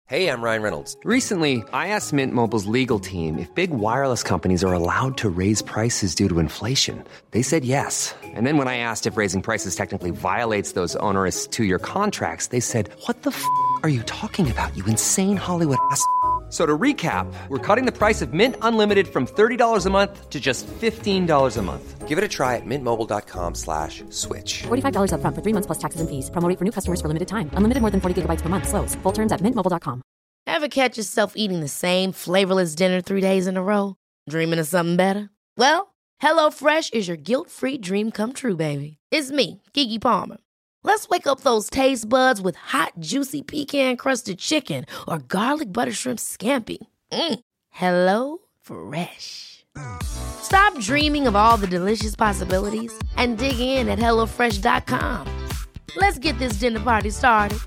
Hey, I'm Ryan Reynolds. Recently, I asked Mint Mobile's legal team if big wireless companies are allowed to raise prices due to inflation. They said yes. And then when I asked if raising prices technically violates those onerous two-year contracts, they said, "What the are you talking about, you insane Hollywood ass?" So to recap, we're cutting the price of Mint Unlimited from $30 a month to just $15 a month. Give it a try at mintmobile.com/switch. $45 up front for 3 months plus taxes and fees. Promo rate for new customers for limited time. Unlimited more than 40 gigabytes per month. Slows full terms at mintmobile.com. Ever catch yourself eating the same flavorless dinner 3 days in a row? Dreaming of something better? Well, HelloFresh is your guilt-free dream come true, baby. It's me, Keke Palmer. Let's wake up those taste buds with hot, juicy pecan-crusted chicken or garlic butter shrimp scampi. Hello Fresh. Stop dreaming of all the delicious possibilities and dig in at HelloFresh.com. Let's get this dinner party started.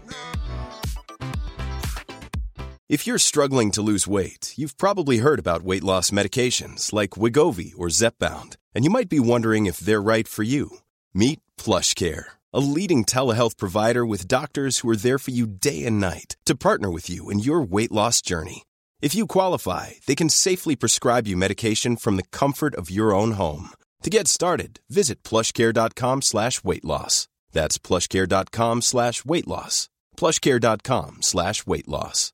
If you're struggling to lose weight, you've probably heard about weight loss medications like Wegovy or Zepbound, and you might be wondering if they're right for you. Meet PlushCare, a leading telehealth provider with doctors who are there for you day and night to partner with you in your weight loss journey. If you qualify, they can safely prescribe you medication from the comfort of your own home. To get started, visit plushcare.com/weightloss. That's plushcare.com/weightloss. plushcare.com/weightloss.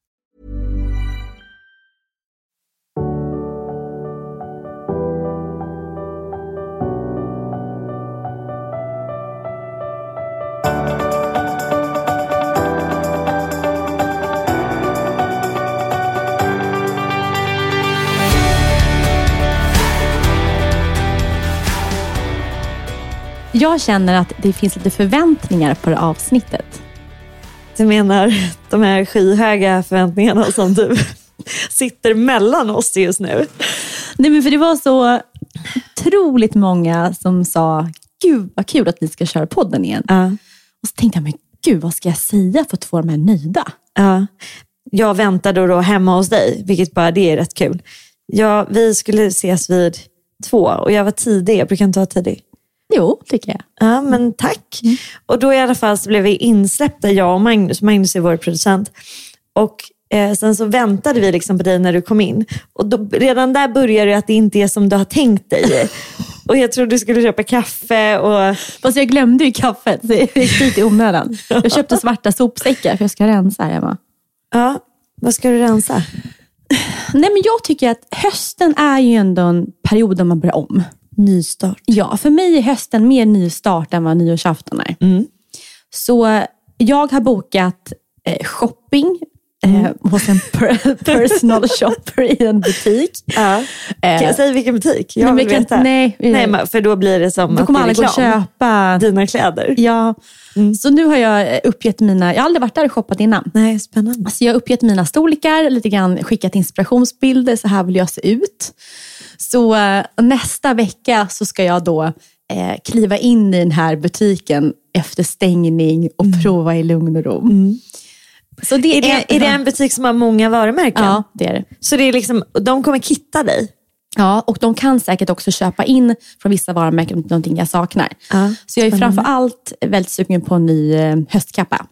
Jag känner att det finns lite förväntningar på det avsnittet. Du menar de här skyhöga förväntningarna som du sitter mellan oss just nu? Nej, men för det var så otroligt många som sa, gud vad kul att ni ska köra podden igen. Och så tänkte jag, men gud vad ska jag säga för att få dem här nöjda? Jag väntade då hemma hos dig, vilket bara det är rätt kul. Vi skulle ses vid 2 och jag var tidig, jag brukar inte vara tidig. Jo, tycker jag. Ja, men tack. Och då i alla fall så blev vi insläppta, jag och Magnus. Magnus är vår producent. Och sen så väntade vi liksom på dig när du kom in. Och då, redan där började det att det inte är som du har tänkt dig. Och jag trodde du skulle köpa kaffe. Fast jag glömde ju kaffet, så jag gick dit i onödan. Jag köpte svarta sopsäckar för jag ska rensa här hemma. Ja, vad ska du rensa? Nej, men jag tycker att hösten är ju ändå en period där man börjar om. Nystart. Ja, för mig är hösten mer nystart än vad nyårsafton är. Så jag har bokat shopping hos en personal shopper i en butik. Kan jag säga vilken butik? Jag vill veta. Nej, för då blir det som då kommer alla gå och köpa dina kläder. Ja, så nu har jag uppgett jag har aldrig varit där och shoppat innan. Nej, spännande. Så jag har uppgett mina storlekar, lite grann skickat inspirationsbilder, så här vill jag se ut. Så nästa vecka så ska jag då kliva in i den här butiken efter stängning och prova i lugn och ro. Så det är det en butik som har många varumärken? Ja, det är det. Så det är liksom, de kommer kitta dig? Ja, och de kan säkert också köpa in från vissa varumärken någonting jag saknar. Så jag är framför-allt väldigt sugen på en ny höstkappa.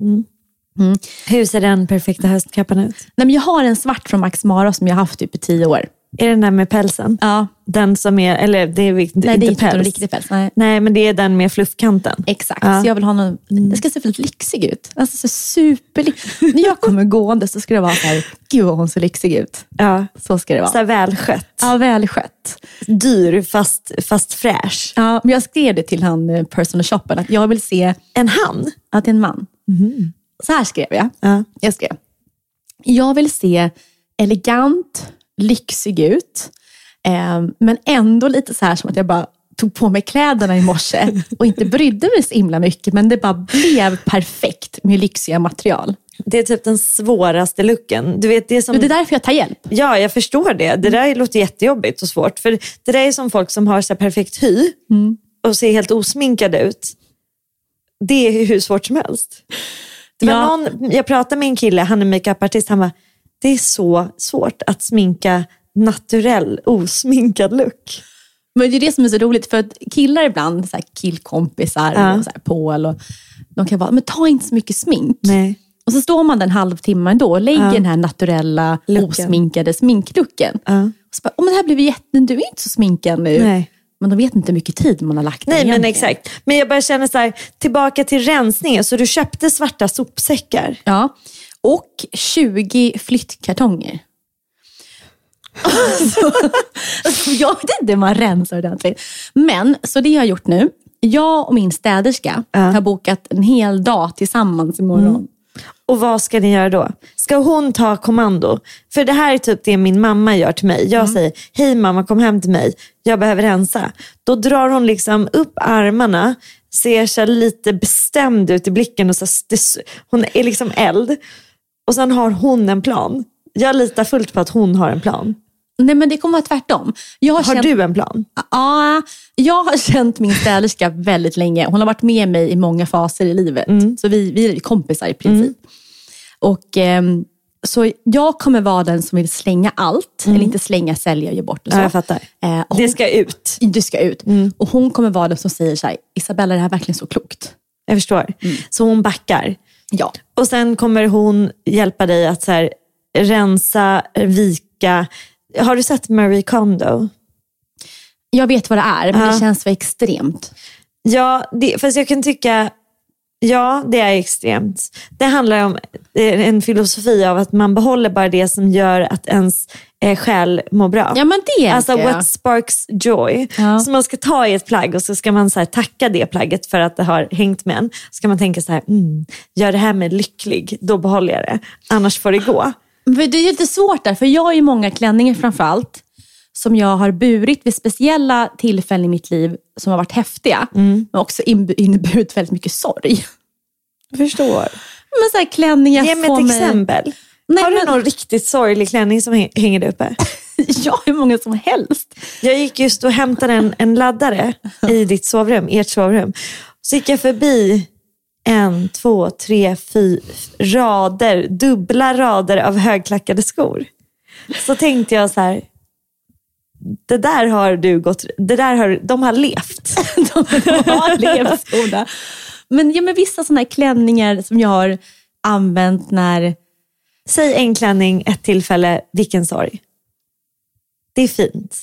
Hur ser den perfekta höstkappan ut? Nej, men jag har en svart från Max Mara som jag har haft typ i 10 år. Är det den där med pälsen? Ja. Den som är, eller det är inte nej, det är päls. inte en riktig päls. Nej, men det är den med fluffkanten. Exakt, så jag vill ha någon, det ska se väldigt lyxig ut. Alltså så när jag kommer gående så ska det vara så här, gud vad hon ser lyxig ut. Ja. Så ska det vara. Så här välskött. Ja, välskött. Dyr fast fräsch. Ja, men jag skrev det till han personal shopper att jag vill se en han. Att det är en man. Så här skrev jag. Jag skrev, jag vill se elegant, lyxig ut. Men ändå lite så här som att jag bara tog på mig kläderna i morse och inte brydde mig så himla mycket, men det bara blev perfekt med lyxiga material. Det är typ den svåraste looken. Du vet, det är därför jag tar hjälp. Ja, jag förstår det. Det där låter jättejobbigt och svårt. För det där är som folk som har så perfekt hy och ser helt osminkade ut. Det är hur svårt som helst. Det var jag pratade med en kille, han är makeupartist, han var, det är så svårt att sminka naturell, osminkad look. Men det är det som är så roligt, för att killar ibland, så här killkompisar och så här Paul, och de kan vara, men ta inte så mycket smink. Nej. Och så står man den halvtimmen då och lägger den här naturella, osminkade sminklucken. Och så bara, men det här blev du är inte så sminkad nu. Nej. Men de vet inte hur mycket tid man har lagt. Nej, men exakt. Men jag bara känner så här, tillbaka till rensningen. Så du köpte svarta sopsäckar. Ja, och 20 flyttkartonger. Så jag vet inte hur man rensar ordentligt. Men, så det jag har gjort nu. Jag och min städerska har bokat en hel dag tillsammans imorgon. Och vad ska ni göra då? Ska hon ta kommando? För det här är typ det min mamma gör till mig. Jag säger, hej mamma, kom hem till mig. Jag behöver rensa. Då drar hon liksom upp armarna. Ser så lite bestämd ut i blicken. Och så, hon är liksom eld. Och sen har hon en plan. Jag litar fullt på att hon har en plan. Nej, men det kommer vara tvärtom. Har du en plan? Ja, jag har känt min städerska väldigt länge. Hon har varit med mig i många faser i livet. Så vi är kompisar i princip. Och så jag kommer vara den som vill slänga allt. Eller inte slänga, sälja och ge bort och så. Ja, jag fattar. Det ska ut. Det ska ut. Och hon kommer vara den som säger så här, Isabella, det här är verkligen så klokt. Jag förstår. Så hon backar. Ja. Och sen kommer hon hjälpa dig att så här, rensa, vika. Har du sett Marie Kondo? Jag vet vad det är, men det känns för extremt. Ja, fast jag kan tycka, ja, det är extremt. Det handlar om en filosofi av att man behåller bara det som gör att ens själ mår bra. Ja, men det alltså what sparks joy. Så man ska ta i ett plagg och så ska man så här, tacka det plagget för att det har hängt med en. Ska man tänka så här, gör det här med lycklig, då behåller jag det. Annars får det gå. Men det är lite svårt där, för jag har ju många klänningar framförallt som jag har burit vid speciella tillfällen i mitt liv som har varit häftiga. Men också inneburit väldigt mycket sorg. Jag förstår. Men så här klänningar. Ge mig ett exempel. Nej, har du någon riktigt sorglig klänning som hänger uppe? Ja, hur många som helst. Jag gick just och hämtade en laddare i ditt sovrum, ert sovrum. Så gick jag förbi 1, 2, 3, 4 rader, dubbla rader av högklackade skor. Så tänkte jag så här, det där har du gått, de har levt. De har levt skoda. Men vissa sådana här klänningar som jag har använt när... Säg en klänning, ett tillfälle, vilken sorg. Det är fint.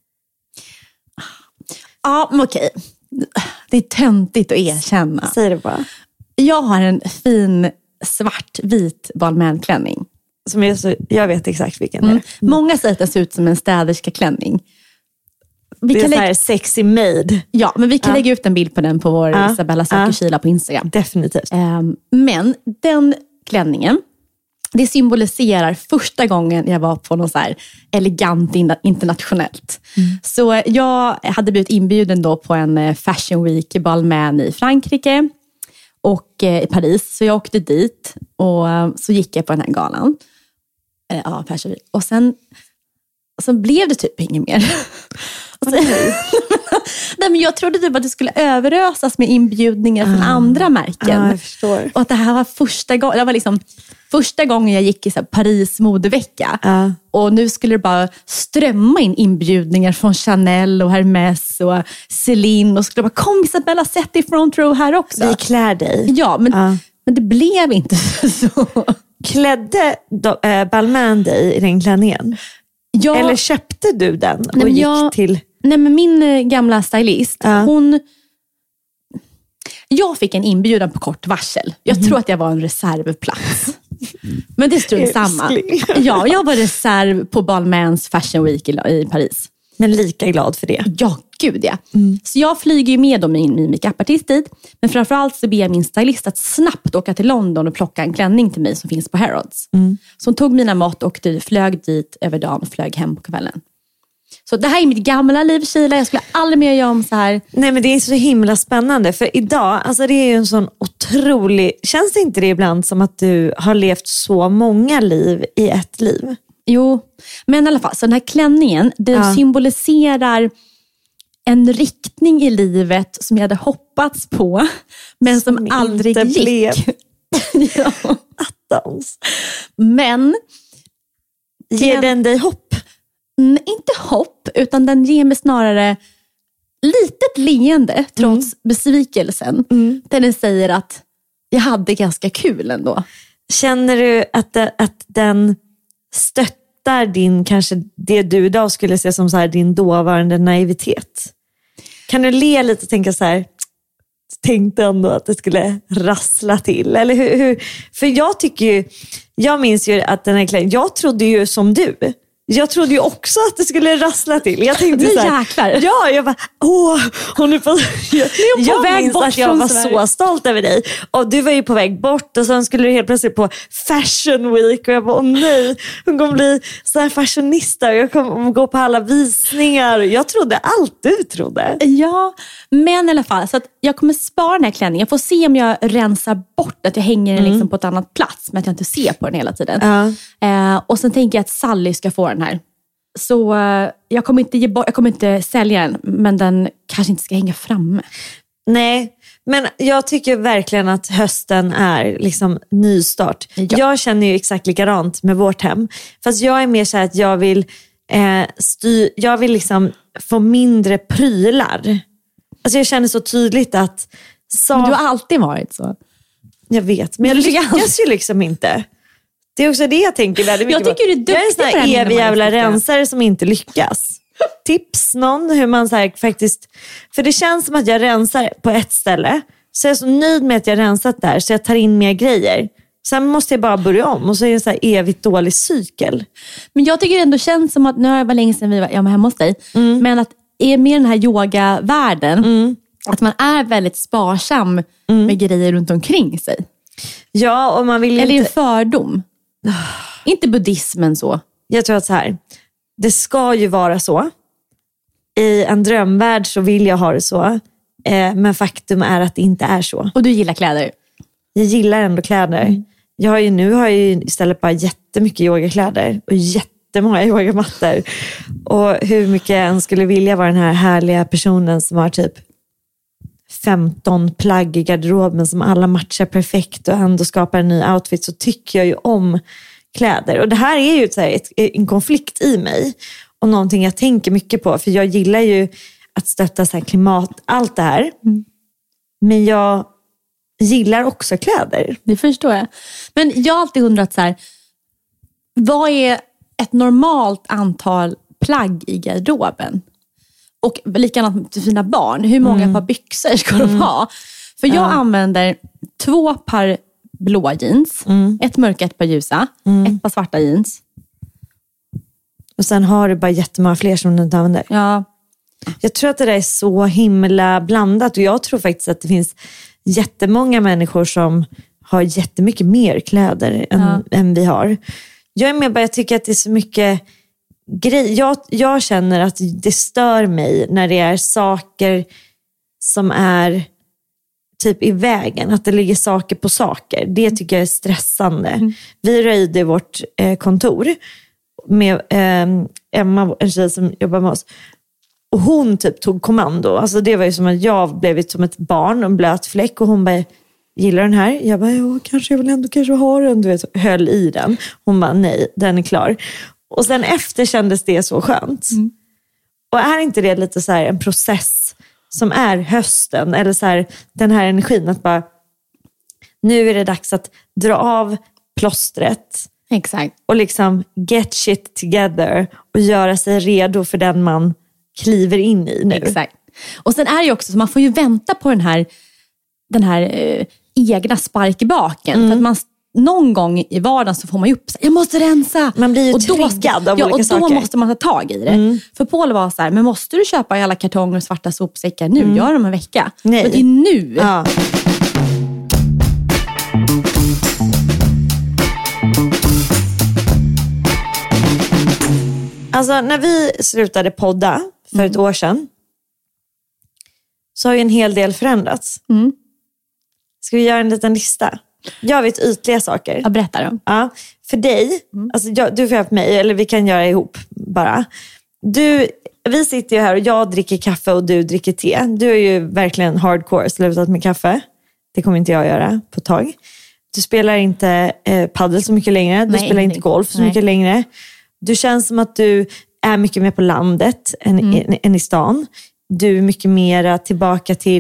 Ja, men okej. Det är töntigt att erkänna. Säg det bara. Jag har en fin svart-vit Balmain-klänning. Som jag vet exakt vilken det är. Många säger att det ser ut som en städerska klänning. Det är så här sexy made. Ja, men vi kan lägga ut en bild på den på vår Isabella Sakishila på Instagram. Definitivt. Men den klänningen, det symboliserar första gången jag var på något så här elegant internationellt. Så jag hade blivit inbjuden då på en Fashion Week i Balmain i Frankrike och i Paris. Så jag åkte dit och så gick jag på den här galan. Ja, Fashion Week. Och sen blev det typ inget mer. Nej, men jag trodde typ att det skulle överösas med inbjudningar från andra märken. Jag förstår. Och att det här var första gången jag gick i så här Paris modevecka. Och nu skulle det bara strömma in inbjudningar från Chanel och Hermes och Celine. Och skulle bara, kom Isabella, sätt i front row här också. Vi klär dig. Ja, men det blev inte så. Klädde Balmain dig i den klänningen? Ja. Eller köpte du den och gick till... Nej, men min gamla stylist, jag fick en inbjudan på kort varsel. Jag tror att jag var en reservplats. Men det strunt samma. Ja, jag var reserv på Balmains Fashion Week i Paris. Men lika glad för det. Ja, gud ja. Så jag flyger ju med om min make-up-artist dit. Men framförallt så ber jag min stylist att snabbt åka till London och plocka en klänning till mig som finns på Harrods. Så hon tog mina mått och flög dit över dagen och flög hem på kvällen. Så det här är mitt gamla liv, Sheila. Jag skulle aldrig mer göra om så här. Nej, men det är så himla spännande. För idag, alltså det är ju en sån otrolig... Känns det inte det ibland som att du har levt så många liv i ett liv? Jo, men i alla fall, så den här klänningen, den symboliserar en riktning i livet som jag hade hoppats på, men som aldrig gick. Blev. Ja. Attans. Men ger den dig hopp? Inte hopp, utan den ger mig snarare litet leende trots besvikelsen. Där den säger att jag hade ganska kul ändå. Känner du att den stöttar din, kanske det du idag skulle se som så här, din dåvarande naivitet? Kan du le lite och tänka så här, tänkte ändå att det skulle rassla till? Eller hur? För jag minns ju att den här klänningen, jag trodde ju som du. Jag trodde ju också att det skulle rassla till. Jag tänkte så här, jäklar. Ja, jag bara, hon är på jag minns att jag var så stolt över dig. Och du var ju på väg bort och sen skulle du helt plötsligt på Fashion Week och jag bara, nej, hon kommer bli så här fashionista och jag kommer gå på alla visningar. Jag trodde allt du trodde. Ja, men i alla fall så att jag kommer spara den här klänningen. Jag får se om jag rensar bort att jag hänger den liksom på ett annat plats, men att jag inte ser på den hela tiden. Och sen tänker jag att Sally ska få den här. Så jag kommer inte sälja den, men den kanske inte ska hänga framme. Nej, men jag tycker verkligen att hösten är liksom nystart. Ja. Jag känner ju exakt likadant med vårt hem. Fast jag är mer så här att jag vill liksom få mindre prylar. Alltså jag känner så tydligt att... Men du har alltid varit så. Jag vet, men jag lyckas ju liksom inte. Det är också det jag tänker väldigt mycket. Jag tycker du är duktig. Jag är en sån här evig jävla rensare som inte lyckas. Tips någon hur man så här faktiskt... För det känns som att jag rensar på ett ställe. Så jag är så nöjd med att jag rensat där. Så jag tar in mer grejer. Sen måste jag bara börja om. Och så är det en så här evigt dålig cykel. Men jag tycker det ändå känns som att... Nu har det varit länge sedan vi var hemma hos dig. Men att är med den här yogavärlden... Att man är väldigt sparsam med grejer runt omkring sig. Ja, och man vill ju... Eller en fördom. Inte buddhismen så. Jag tror att så här, det ska ju vara så. I en drömvärld så vill jag ha det så. Men faktum är att det inte är så. Och du gillar kläder? Jag gillar ändå kläder. Nu har jag ju istället bara jättemycket yogakläder. Och jättemånga yogamattor. Och hur mycket jag än skulle vilja vara den här härliga personen som har typ 15 plagg i garderoben som alla matchar perfekt och ändå skapar en ny outfit, så tycker jag ju om kläder. Och det här är ju så här en konflikt i mig och någonting jag tänker mycket på, för jag gillar ju att stötta så här klimat, allt det här. Men jag gillar också kläder. Det förstår jag. Men jag har alltid undrat så här, vad är ett normalt antal plagg i garderoben? Och likadant till sina barn. Hur många par byxor ska de ha? För jag använder 2 par blåa jeans. Ett mörka, ett par ljusa. Ett par svarta jeans. Och sen har du bara jättemånga fler som du inte använder. Ja. Jag tror att det där är så himla blandat. Och jag tror faktiskt att det finns jättemånga människor som har jättemycket mer kläder än vi har. Jag tycker att det är så mycket... Jag känner att det stör mig när det är saker som är typ i vägen, att det ligger saker på saker. Det tycker jag är stressande. Vi röjde vårt kontor med Emma, en tjej som jobbar med oss, och hon typ tog kommando. Alltså det var ju som att jag blev som ett barn, en blöt fläck, och hon bara, gillar den här? Jag bara, ja, kanske jag vill ändå kanske ha den, du vet, höll i den. Hon bara, nej, den är klar. Och sen efter kändes det så skönt. Och är inte det lite så här en process som är hösten? Eller så här, den här energin att bara... Nu är det dags att dra av plåstret. Exakt. Och liksom get shit together. Och göra sig redo för den man kliver in i nu. Exakt. Och sen är det ju också så man får ju vänta på den här egna spark i baken. För att man... Någon gång i vardagen så får man ju upp, jag måste rensa. Man blir ju triggad av olika saker. Och då måste man ta tag i det. För Paul var så här, men måste du köpa alla kartonger och svarta sopsäckar nu? Gör dem en vecka. Nej. Men det är nu. Ja. Alltså när vi slutade podda för ett år sedan, så har ju en hel del förändrats. Ska vi göra en liten lista? Jag vet ytliga saker. Jag berättar dem. Ja, för dig, alltså du får hjälpa mig, eller vi kan göra ihop bara. Vi sitter ju här och jag dricker kaffe och du dricker te. Du är ju verkligen hardcore slutat med kaffe. Det kommer inte jag göra på ett tag. Du spelar inte paddel så mycket längre. Du spelar inte golf så mycket längre. Du känns som att du är mycket mer på landet än i stan. Du är mycket mer tillbaka till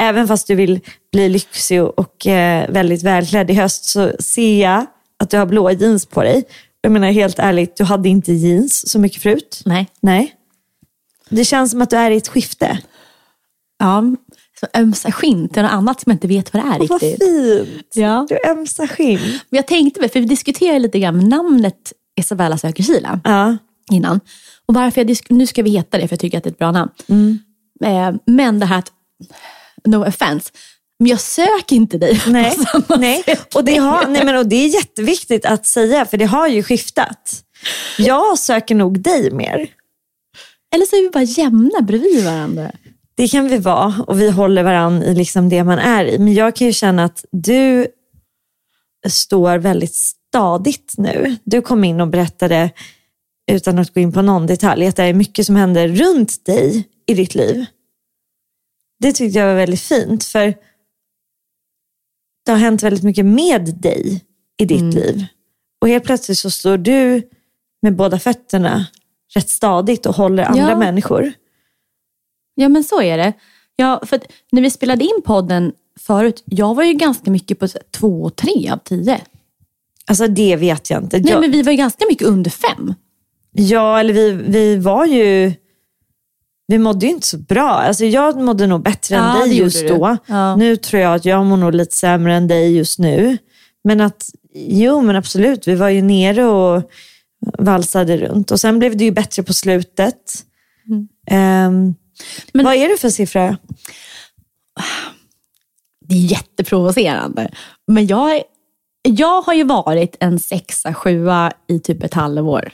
även fast du vill bli lyxig och väldigt välklädd i höst, så ser jag att du har blåa jeans på dig. Jag menar helt ärligt, du hade inte jeans så mycket förut. Nej. Det känns som att du är i ett skifte. Ja, så ömsa skinn till något annat som jag inte vet vad det är riktigt. Vad fint. Ja. Du ömsa skinn. Men jag tänkte, för vi diskuterade lite grann namnet Isabella söker Kila innan. Och varför nu ska vi heta det, för jag tycker att det är ett bra namn. Men det här att, no offense, men jag söker inte dig. Nej. Och det är jätteviktigt att säga, för det har ju skiftat. Jag söker nog dig mer. Eller så är vi bara jämna bredvid varandra. Det kan vi vara, och vi håller varandra i liksom det man är i. Men jag kan ju känna att du står väldigt stadigt nu. Du kom in och berättade, utan att gå in på någon detalj, att det är mycket som händer runt dig i ditt liv. Det tyckte jag var väldigt fint, för det har hänt väldigt mycket med dig i ditt liv. Och helt plötsligt så står du med båda fötterna rätt stadigt och håller andra människor. Ja, men så är det. Ja, för att när vi spelade in podden förut, jag var ju ganska mycket på 2 och 3 av 10. Alltså det vet jag inte. Nej, men vi var ju ganska mycket under 5. Ja, eller vi var ju... Vi mådde ju inte så bra. Alltså jag mådde nog bättre än dig just då. Ja. Nu tror jag att jag mår nog lite sämre än dig just nu. Men men absolut. Vi var ju nere och valsade runt. Och sen blev det ju bättre på slutet. Men vad är det för siffra? Det är jätteprovocerande. Men jag har ju varit en 6-7 i typ ett halvår.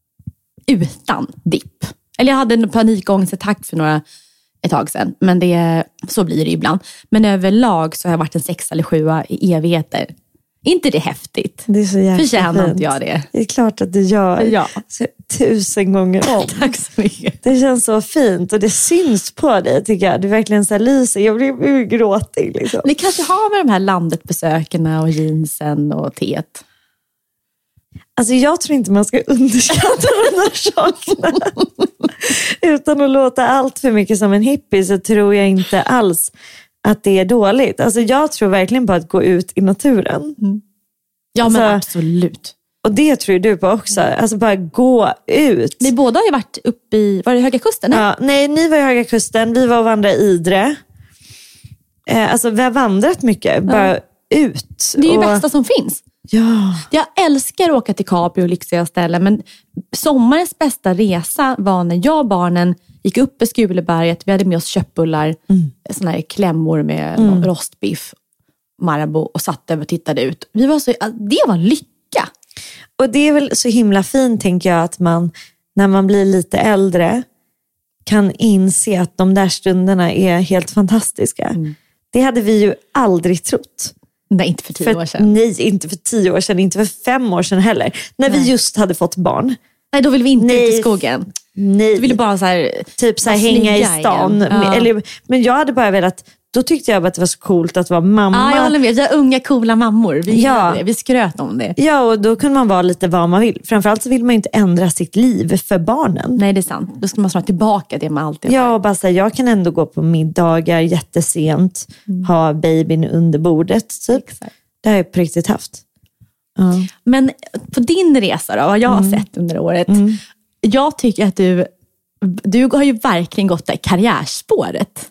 Utan dipp. Eller jag hade en panikångestattack för ett tag sedan. Men så blir det ibland. Men överlag så har jag varit en 6 eller 7 i evigheter. Inte det häftigt? Det är så jäkla förtjänar fint. Inte jag det? Det är klart att du gör. Ja. Så 1000 gånger om. Tack så mycket. Det känns så fint och det syns på dig, tycker jag. Du verkligen så här lyser. Jag blir gråtig liksom. Det kanske har med de här landetbesökerna och jeansen och teet. Alltså jag tror inte man ska underskatta de här sakerna. Utan att låta allt för mycket som en hippie, så tror jag inte alls att det är dåligt. Alltså jag tror verkligen på att gå ut i naturen. Ja, alltså, men absolut. Och det tror du på också. Alltså bara gå ut. Ni båda har ju varit uppe i, var det Höga Kusten? Nej? Ja, nej, ni var i Höga Kusten. Vi var och vandrade i Idre. Alltså vi har vandrat mycket. Bara ut. Det är ju det bästa som finns. Ja. Jag älskar att åka till Capri och lyxiga ställen. Men sommarens bästa resa var när jag och barnen gick upp i Skuleberget. Vi hade med oss köttbullar. Såna här klämmor med rostbiff. Marabou, och satt över och tittade ut. Det var lycka. Och det är väl så himla fint, tänker jag, att man när man blir lite äldre kan inse att de där stunderna är helt fantastiska. Det hade vi ju aldrig trott. Nej, inte för 10 år sedan. Nej, inte för 10 år sedan, inte för 5 år sedan heller. När vi just hade fått barn. Nej, då ville vi inte ut i skogen. Nej. Då ville bara så här, typ så här hänga i stan. Ja. Men jag hade bara velat, då tyckte jag att det var så coolt att vara mamma. Ja, jag håller med. Jag är unga, coola mammor. Vi skröt om det. Ja, och då kunde man vara lite vad man vill. Framförallt så vill man ju inte ändra sitt liv för barnen. Nej, det är sant. Då ska man snart tillbaka det man alltid har. Ja, och bara så här, jag kan ändå gå på middagar jättesent. Ha babyn under bordet, typ. Exakt. Det har jag på riktigt haft. Men på din resa då, vad jag har sett under året. Jag tycker att du har ju verkligen gått där karriärspåret.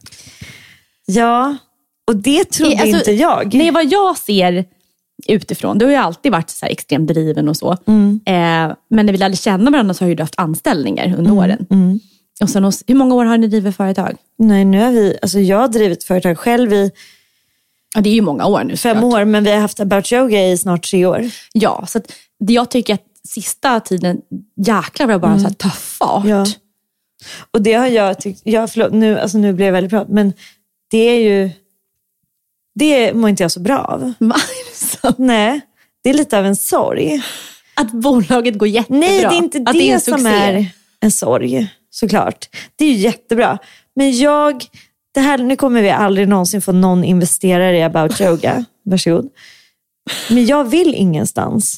Ja, och det trodde inte jag. Nej, vad jag ser utifrån, du har ju alltid varit så här extremt driven och så. Men när vi lärde känna varandra så har ju du haft anställningar under åren. Och sen, hur många år har ni drivit företag? Nej, nu har jag har drivit företag själv i... Ja, det är ju många år nu. 5 år, men vi har haft About Yoga i snart 3 år. Ja, så att jag tycker att sista tiden, jäklar var jag bara så här, ta fart. Ja. Och det har jag tyckt, nu blir jag väldigt bra, men det är ju, det mår inte jag så bra av. Nej, det är lite av en sorg. Att bolaget går jättebra. Nej, det är inte det som är en sorg, såklart. Det är ju jättebra. Men nu kommer vi aldrig någonsin få någon investerare i About Yoga. Varsågod. Men jag vill ingenstans.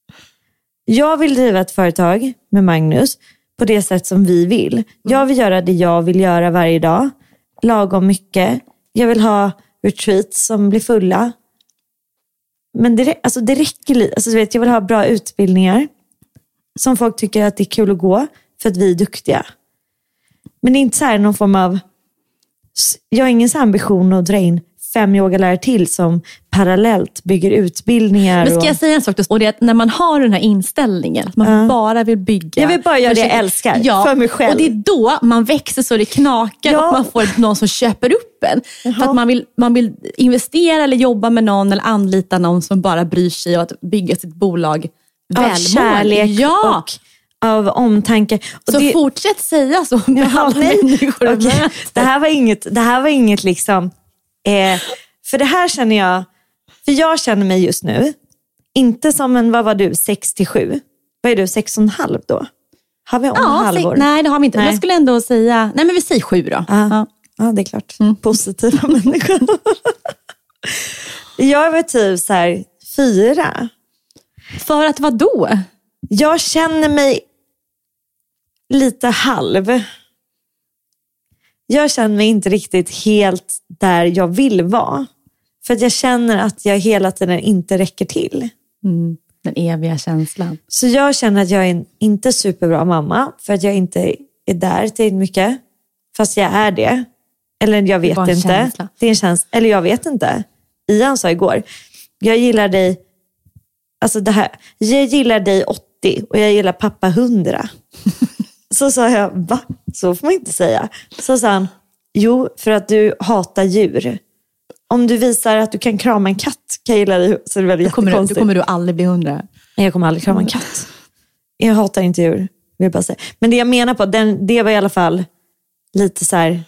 Jag vill driva ett företag med Magnus på det sätt som vi vill. Jag vill göra det jag vill göra varje dag. Lagom mycket. Jag vill ha retreats som blir fulla. Men det räcker lite. Alltså, jag vill ha bra utbildningar som folk tycker att det är kul att gå för att vi är duktiga. Men det är inte så här någon form av... Jag har ingen så ambition att dra in 5 yogalärare till som parallellt bygger utbildningar. Men ska jag säga en sak då? Och det är att när man har den här inställningen, att man bara vill bygga. Jag vill bara göra det jag älskar för mig själv. Och det är då man växer så det knakar och man får någon som köper upp en. För att man vill investera eller jobba med någon eller anlita någon som bara bryr sig och att bygga sitt bolag av kärlek och av omtanke. Och så fortsätt säga så med alla människor. Okay. Det här var inget liksom... för det här känner jag... För jag känner mig just nu inte som en, vad var du, 6-7? Vad är du, 6,5 då? Har vi halvår? Nej, det har vi inte. Nej. Jag skulle ändå säga... Nej, men vi säger 7 då. Ja, det är klart. Positiva människor. Jag var typ så här 4. För att vad då? Jag känner mig lite halv. Jag känner mig inte riktigt helt där jag vill vara. För att jag känner att jag hela tiden inte räcker till. Den eviga känslan. Så jag känner att jag är inte superbra mamma. För att jag inte är där till mycket. Fast jag är det. Eller jag vet inte. Känsla. Det är en känsla. Eller jag vet inte. Ian sa igår. Jag gillar dig. Alltså det här. Jag gillar dig 80 och jag gillar pappa 100. Så sa jag, va? Så får man inte säga. Så sa han, jo, för att du hatar djur. Om du visar att du kan krama en katt, kan jag gilla dig. Så det är väldigt jättekonstigt. Då kommer du aldrig bli 100. Nej, jag kommer aldrig krama en katt. Jag hatar inte djur, vill jag bara säga. Men det jag menar på, det var i alla fall lite så här,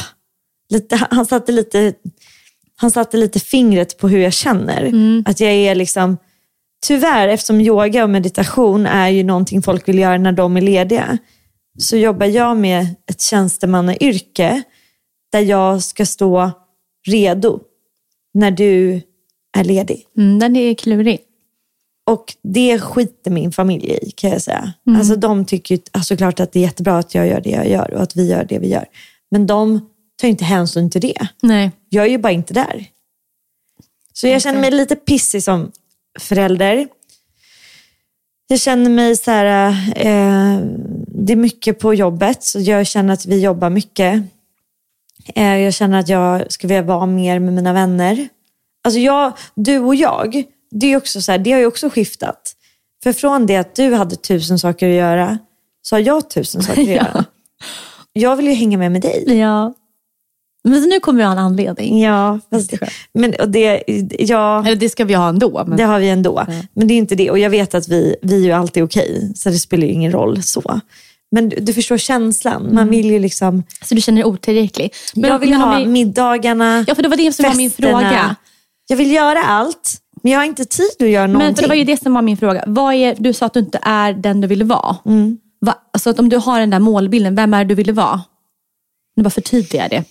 han satte lite fingret på hur jag känner. Att jag är liksom, tyvärr, eftersom yoga och meditation är ju någonting folk vill göra när de är lediga. Så jobbar jag med ett tjänstemannayrke där jag ska stå redo när du är ledig. Den är klurig. Och det skiter min familj i, kan jag säga. Alltså de tycker ju såklart att det är jättebra att jag gör det jag gör och att vi gör det vi gör. Men de tar inte hänsyn till det. Nej. Jag är ju bara inte där. Så jag känner mig lite pissig som förälder. Jag känner mig så här, det är mycket på jobbet, så jag känner att vi jobbar mycket. Jag känner att jag ska vilja vara mer med mina vänner. Alltså du och jag, det är också så här, det har ju också skiftat. För från det att du hade 1000 saker att göra, så har jag 1000 saker att göra. Jag vill ju hänga med dig. Ja. Men nu kommer jag ha en anledning. Ja, fast, men eller det ska vi ha ändå. Men... Det har vi ändå. Ja. Men det är inte det. Och jag vet att vi är ju alltid okej. Så det spelar ju ingen roll så. Men du förstår känslan. Man vill ju liksom... Så du känner dig otillräcklig. Men jag vill ha middagarna. Ja, för det var det som var min fråga. Jag vill göra allt. Men jag har inte tid att göra någonting. Men för det var ju det som var min fråga. Du sa att du inte är den du ville vara. Alltså att om du har den där målbilden, vem är du ville vara? Nu bara förtydligar det.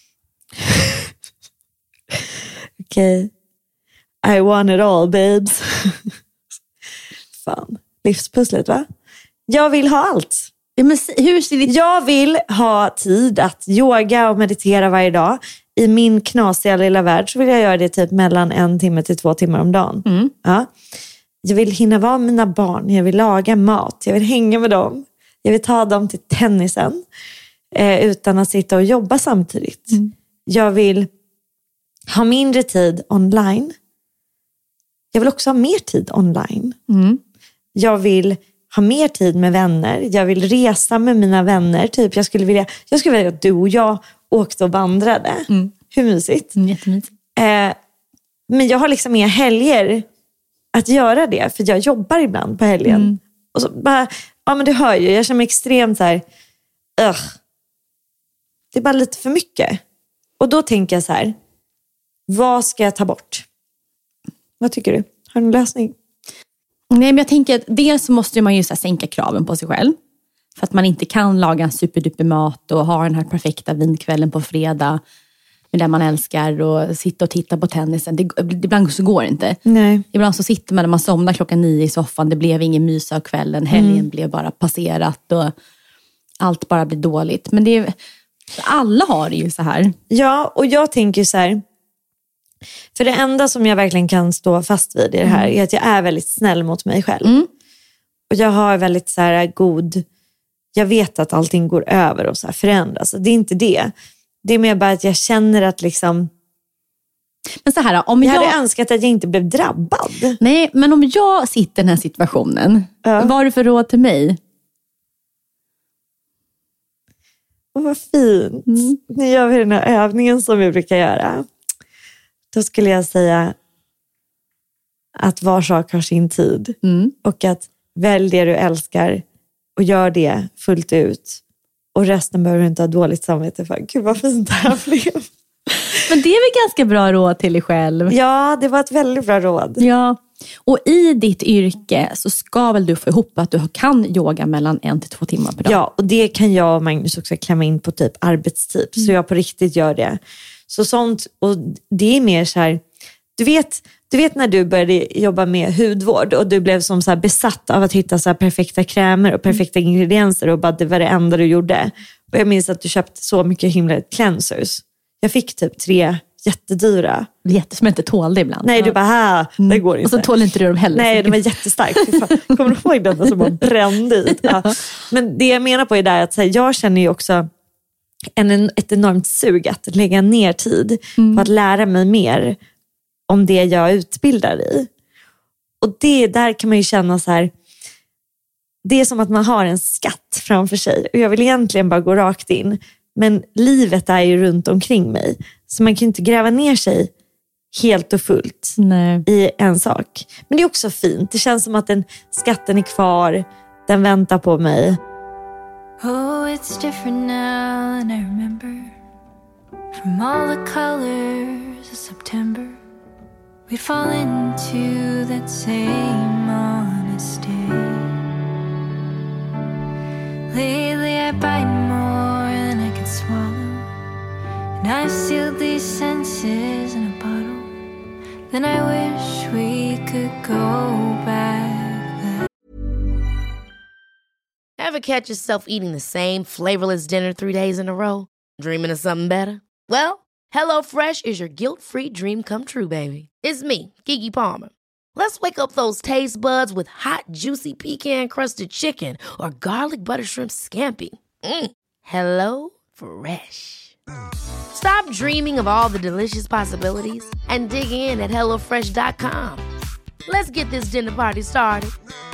Okej. I want it all, babes. Fan. Livspusslet, va? Jag vill ha allt. Ja, men hur ser det... Jag vill ha tid att yoga och meditera varje dag. I min knasiga lilla värld så vill jag göra det typ mellan 1 timme till 2 timmar om dagen. Ja. Jag vill hinna vara med mina barn. Jag vill laga mat. Jag vill hänga med dem. Jag vill ta dem till tennisen. Utan att sitta och jobba samtidigt. Jag vill ha mindre tid online. Jag vill också ha mer tid online. Jag vill ha mer tid med vänner. Jag vill resa med mina vänner. Typ jag skulle vilja att du och jag åkte och vandrade. Hur mysigt? Jättemysigt. Men jag har liksom inga helger att göra det. För jag jobbar ibland på helgen. Och så bara, ja men du hör ju. Jag känner mig extremt så här. Det är bara lite för mycket. Och då tänker jag så här. Vad ska jag ta bort? Vad tycker du? Har du en lösning? Nej, men jag tänker att dels måste man ju så här sänka kraven på sig själv. För att man inte kan laga en superduper mat och ha den här perfekta vinkvällen på fredag med det man älskar och sitta och titta på tennisen. Ibland så går det inte. Nej. Ibland så sitter man när man somnar 9:00 i soffan. Det blev ingen mys av kvällen. Helgen blev bara passerat och allt bara blir dåligt. Men det är... Alla har det ju så här. Ja, och jag tänker så här. För det enda som jag verkligen kan stå fast vid i det här är att jag är väldigt snäll mot mig själv. Och jag har väldigt så här god... Jag vet att allting går över och så här förändras. Det är inte det. Det är mer bara att jag känner att liksom... Men så här, om jag hade önskat att jag inte blev drabbad. Nej, men om jag sitter i den här situationen, vad har du för råd till mig? Vad fint. Nu gör vi den här övningen som vi brukar göra. Då skulle jag säga att var sak har sin tid. Och att välj det du älskar och gör det fullt ut. Och resten behöver du inte ha dåligt samvete för. Gud vad fint det här blev. Men det är väl ganska bra råd till dig själv? Ja, det var ett väldigt bra råd. Ja, och i ditt yrke så ska väl du få ihop att du kan yoga mellan 1 till 2 timmar per dag? Ja, och det kan jag och Magnus också klämma in på typ arbetstid. Så jag på riktigt gör det. Så sånt, och det är mer så här... Du vet när du började jobba med hudvård och du blev som så här besatt av att hitta så här perfekta krämer och perfekta ingredienser och bara det var det enda du gjorde. Och jag minns att du köpte så mycket himla cleansers. Jag fick typ 3 jättedyra. Som inte tål det ibland. Nej, du bara, det går inte. Och så tål inte du dem heller. Nej, de var jättestarka. Kommer du ihåg den som bara brände ut? Ja. Men det jag menar på är där att så här, jag känner ju också ett enormt sug att lägga ner tid på att lära mig mer om det jag utbildar i. Och där kan man ju känna så här, det är som att man har en skatt framför sig. Och jag vill egentligen bara gå rakt in. Men livet är ju runt omkring mig. Så man kan ju inte gräva ner sig helt och fullt i en sak. Men det är också fint. Det känns som att skatten är kvar. Den väntar på mig. Oh, it's different now than I remember. From all the colors of September. We fall into that same honest day. Lately I bite more than I can swallow. And I've sealed these senses in a bottle. Then I wish we could go back there. Ever catch yourself eating the same flavorless dinner 3 days in a row? Dreaming of something better? Well, HelloFresh is your guilt-free dream come true, baby. It's me, Keke Palmer. Let's wake up those taste buds with hot, juicy pecan-crusted chicken or garlic butter shrimp scampi. Hello Fresh. Stop dreaming of all the delicious possibilities and dig in at HelloFresh.com. Let's get this dinner party started.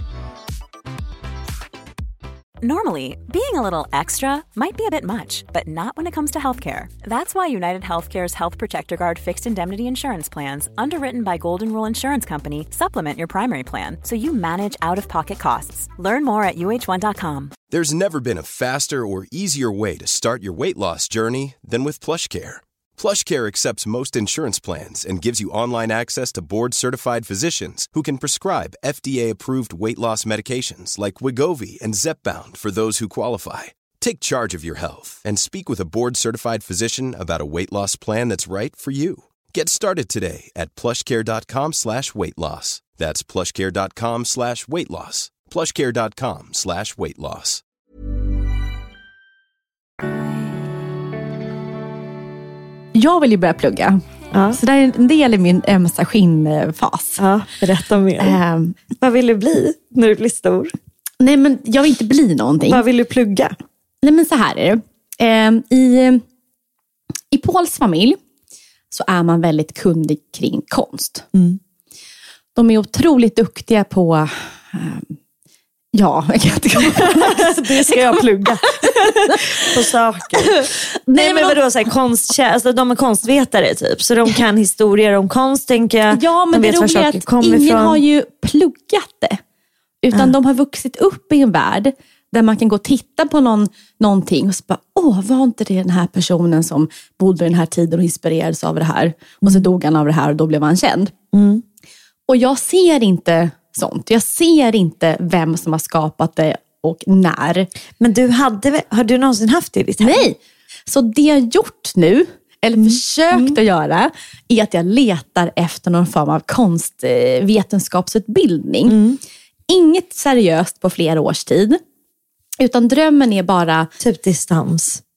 Normally, being a little extra might be a bit much, but not when it comes to healthcare. That's why United Healthcare's Health Protector Guard fixed indemnity insurance plans, underwritten by Golden Rule Insurance Company, supplement your primary plan so you manage out-of-pocket costs. Learn more at UH1.com. There's never been a faster or easier way to start your weight loss journey than with PlushCare. PlushCare accepts most insurance plans and gives you online access to board-certified physicians who can prescribe FDA-approved weight loss medications like Wegovy and Zepbound for those who qualify. Take charge of your health and speak with a board-certified physician about a weight loss plan that's right for you. Get started today at plushcare.com/weightloss. That's plushcare.com/weightloss. plushcare.com/weightloss. Jag vill ju börja plugga. Ja. Så det är en del i min ömsa skinnfas. Ja, berätta mer. Vad vill du bli när du blir stor? Nej, men jag vill inte bli någonting. Vad vill du plugga? Nej, men så här är det. I Pauls familj så är man väldigt kunnig kring konst. De är otroligt duktiga på... jag kan inte komma. Det ska jag plugga. På saker. Nej, men vadå, så här, alltså, de är konstvetare typ. Så de kan historier om konst, tänker jag. Ja, men de det roliga är att ingen har ju pluggat det. Utan de har vuxit upp i en värld där man kan gå och titta på någonting och så bara, var inte det den här personen som bodde i den här tiden och inspirerades av det här. Och så dog han av det här och då blev han känd. Och jag ser inte sånt. Jag ser inte vem som har skapat det och när. Men har du någonsin haft det i ditt hem? Nej. Så det jag gjort nu, eller försökt att göra, är att jag letar efter någon form av konstvetenskapsutbildning. Inget seriöst på flera års tid. Utan drömmen är bara... Typ distans.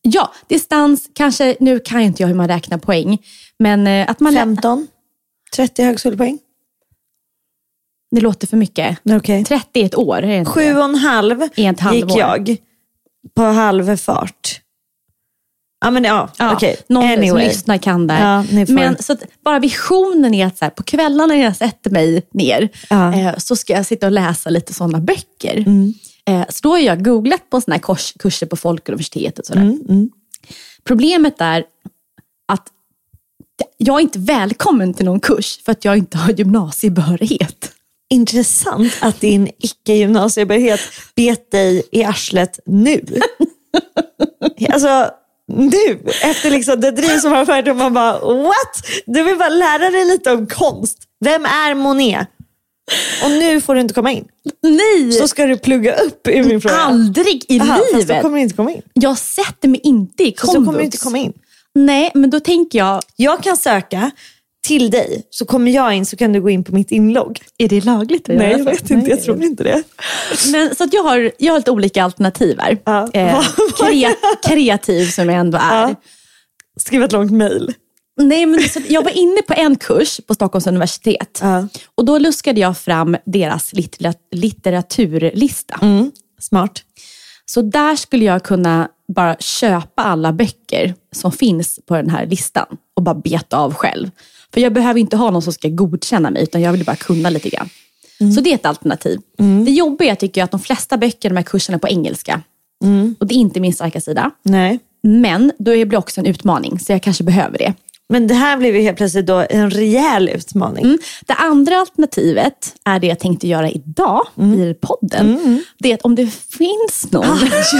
Ja, distans, kanske, nu kan inte jag hur man räknar poäng. Men att man 15? 30 högskolepoäng? Det låter för mycket. Okay. 30 är ett år. 7,5 gick jag på halv fart. Ja, men okej. Någon som lyssnar kan där. Ja, men så att bara visionen är att så här, på kvällarna när jag sätter mig ner så ska jag sitta och läsa lite sådana böcker. Så då har jag googlat på såna här kurser på Folkuniversitetet och sådär. Problemet är att jag är inte välkommen till någon kurs för att jag inte har gymnasiebehörighet. Intressant att din icke-gymnasiebehörighet bet dig i arslet nu. Alltså nu, efter liksom det driv som har färdigt och man bara, what? Du vill bara lära dig lite om konst. Vem är Monet? Och nu får du inte komma in. Nej. Så ska du plugga upp ur min fråga. Aldrig i livet. Fast då kommer du inte komma in. Jag sätter mig inte i komvux. Så kommer du inte komma in. Nej, men då tänker jag... Jag kan söka till dig, så kommer jag in, så kan du gå in på mitt inlogg. Är det lagligt? Nej, jag vet inte. Jag tror inte det. Men, så att jag har lite olika alternativ här. Kreativ som jag ändå är. Skriv ett långt mejl. Nej, men så jag var inne på en kurs på Stockholms universitet. Och då luskade jag fram deras litteraturlista. Smart. Så där skulle jag kunna bara köpa alla böcker som finns på den här listan och bara beta av själv. För jag behöver inte ha någon som ska godkänna mig, utan jag vill bara kunna lite grann. Så det är ett alternativ. Det jobbiga tycker jag att de flesta böcker, de här kurserna är på engelska. Och det är inte min starka sida. Nej. Men då blir det också en utmaning, så jag kanske behöver det. Men det här blev ju helt plötsligt då en rejäl utmaning. Det andra alternativet är det jag tänkte göra idag i podden. Det är att om det finns någon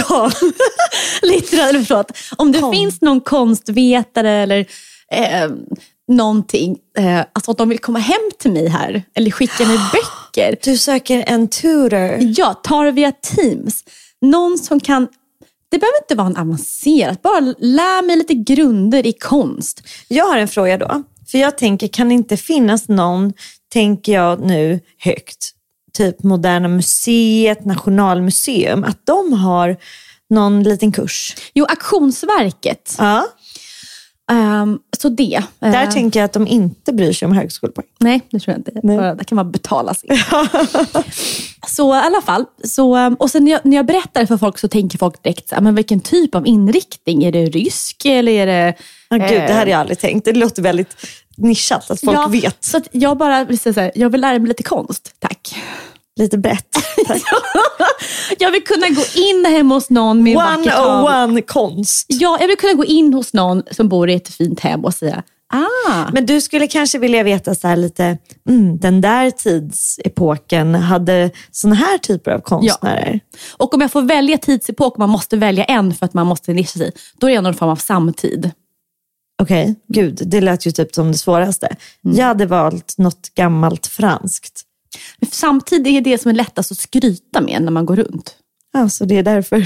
om det finns någon konstvetare eller någonting, alltså att de vill komma hem till mig här eller skicka mig böcker. Du söker en tutor. Ja, tar det via Teams. Någon som kan... Det behöver inte vara en avancerat. Bara lär mig lite grunder i konst. Jag har en fråga då. För jag tänker, kan det inte finnas någon, tänker jag nu högt, typ Moderna Museet, Nationalmuseum, att de har någon liten kurs? Jo, Auktionsverket. Ja. Så det. Där tänker jag att de inte bryr sig om högskolepoäng. Nej, det tror jag inte. Det kan man betala sig. Så i alla fall. Så, och sen när jag berättar för folk så tänker folk direkt så här, men vilken typ av inriktning? Är det rysk eller är det... Gud, det hade jag aldrig tänkt. Det låter väldigt nischat att folk vet. Så att jag bara vill säga så här, jag vill lära mig lite konst. Tack. Lite brett. Jag vill kunna gå in hemma hos någon med vacker tavla. 101 konst. Ja, jag vill kunna gå in hos någon som bor i ett fint hem och säga Men du skulle kanske vilja veta så här lite, den där tidsepoken hade såna här typer av konstnärer. Ja. Och om jag får välja tidsepok, man måste välja en för att man måste nischa sig, då är det någon form av samtid. Okej, gud, det lät ju typ som det svåraste. Jag hade valt något gammalt franskt. Samtidigt är det som är lättast att skryta med när man går runt. Alltså det är därför.